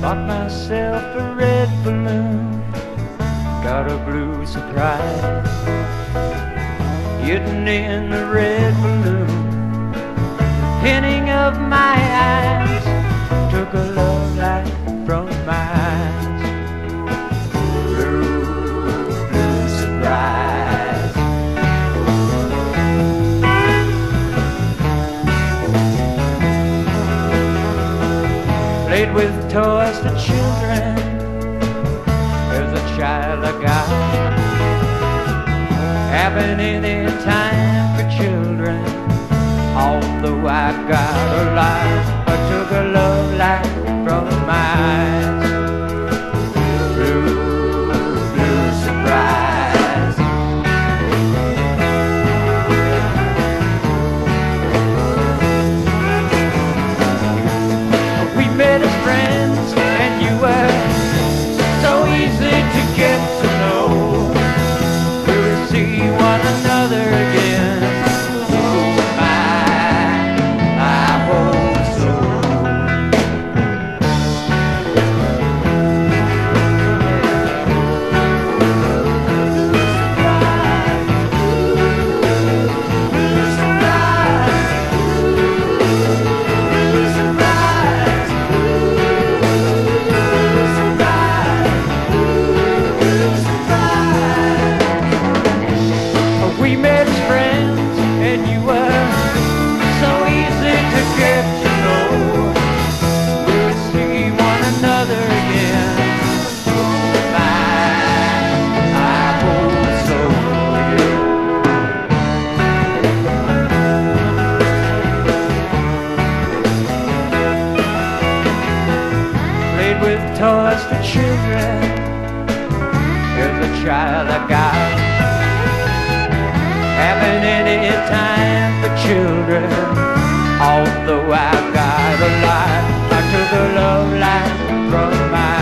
Bought myself a red balloon, got a blue surprise. Hidden in the red balloon, pinning of my eyes, took a love light from my eyes. Blue, blue surprise. Played with toys for children, there's a child I got. Happen any time for children, although I got a lot. I took a love light from my eyes. Blue, blue surprise. We met as friends and you were so easy to get to know. We'll see one another again. Oh my, I hope so. We met as friends and you were so easy to get to know. We'll see one another again. Oh my, I hope so. Played with toys for children, there's a child I got. Having any time for children, although I got a lot. I took a love light from my